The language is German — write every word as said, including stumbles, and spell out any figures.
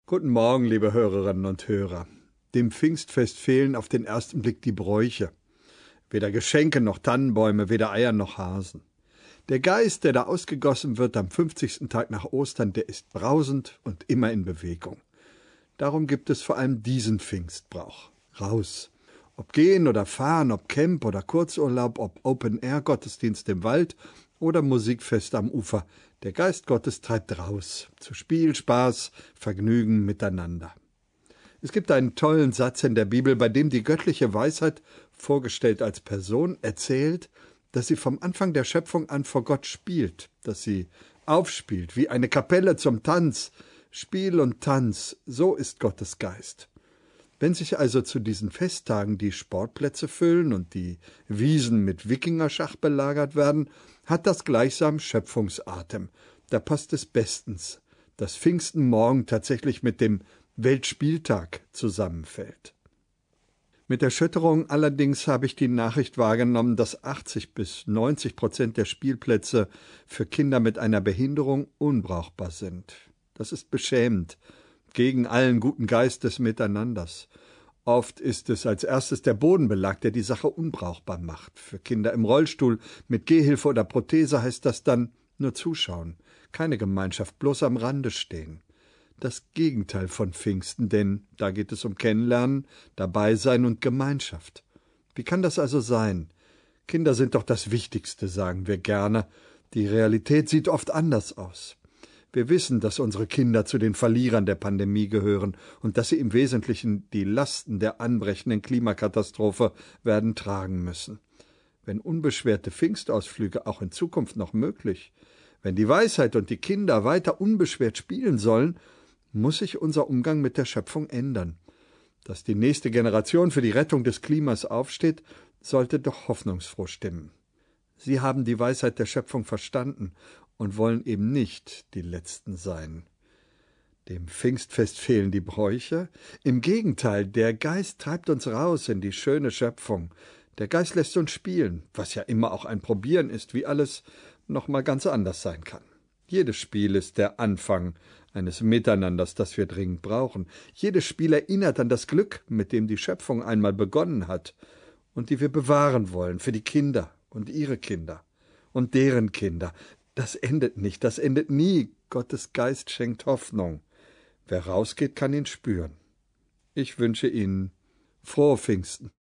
Guten Morgen, liebe Hörerinnen und Hörer. Dem Pfingstfest fehlen auf den ersten Blick die Bräuche. Weder Geschenke noch Tannenbäume, weder Eier noch Hasen. Der Geist, der da ausgegossen wird am fünfzigsten Tag nach Ostern, der ist brausend und immer in Bewegung. Darum gibt es vor allem diesen Pfingstbrauch. Raus. Ob gehen oder fahren, ob Camp oder Kurzurlaub, ob Open-Air-Gottesdienst im Wald oder Musikfest am Ufer. Der Geist Gottes treibt raus, zu Spiel, Spaß, Vergnügen miteinander. Es gibt einen tollen Satz in der Bibel, bei dem die göttliche Weisheit, vorgestellt als Person, erzählt, dass sie vom Anfang der Schöpfung an vor Gott spielt, dass sie aufspielt, wie eine Kapelle zum Tanz. Spiel und Tanz, so ist Gottes Geist. Wenn sich also zu diesen Festtagen die Sportplätze füllen und die Wiesen mit Wikingerschach belagert werden, hat das gleichsam Schöpfungsatem. Da passt es bestens, dass Pfingsten morgen tatsächlich mit dem Weltspieltag zusammenfällt. Mit Erschütterung allerdings habe ich die Nachricht wahrgenommen, dass achtzig bis neunzig Prozent der Spielplätze für Kinder mit einer Behinderung unbrauchbar sind. Das ist beschämend, gegen allen guten Geist des Miteinanders. Oft ist es als erstes der Bodenbelag, der die Sache unbrauchbar macht. Für Kinder im Rollstuhl mit Gehhilfe oder Prothese heißt das dann nur zuschauen, keine Gemeinschaft, bloß am Rande stehen. Das Gegenteil von Pfingsten, denn da geht es um Kennenlernen, Dabeisein und Gemeinschaft. Wie kann das also sein? Kinder sind doch das Wichtigste, sagen wir gerne. Die Realität sieht oft anders aus. Wir wissen, dass unsere Kinder zu den Verlierern der Pandemie gehören und dass sie im Wesentlichen die Lasten der anbrechenden Klimakatastrophe werden tragen müssen. Wenn unbeschwerte Pfingstausflüge auch in Zukunft noch möglich, wenn die Weisheit und die Kinder weiter unbeschwert spielen sollen, muss sich unser Umgang mit der Schöpfung ändern. Dass die nächste Generation für die Rettung des Klimas aufsteht, sollte doch hoffnungsfroh stimmen. Sie haben die Weisheit der Schöpfung verstanden und wollen eben nicht die Letzten sein. Dem Pfingstfest fehlen die Bräuche. Im Gegenteil, der Geist treibt uns raus in die schöne Schöpfung. Der Geist lässt uns spielen, was ja immer auch ein Probieren ist, wie alles noch mal ganz anders sein kann. Jedes Spiel ist der Anfang eines Miteinanders, das wir dringend brauchen. Jedes Spiel erinnert an das Glück, mit dem die Schöpfung einmal begonnen hat und die wir bewahren wollen für die Kinder und ihre Kinder und deren Kinder. Das endet nicht, das endet nie. Gottes Geist schenkt Hoffnung. Wer rausgeht, kann ihn spüren. Ich wünsche Ihnen frohe Pfingsten.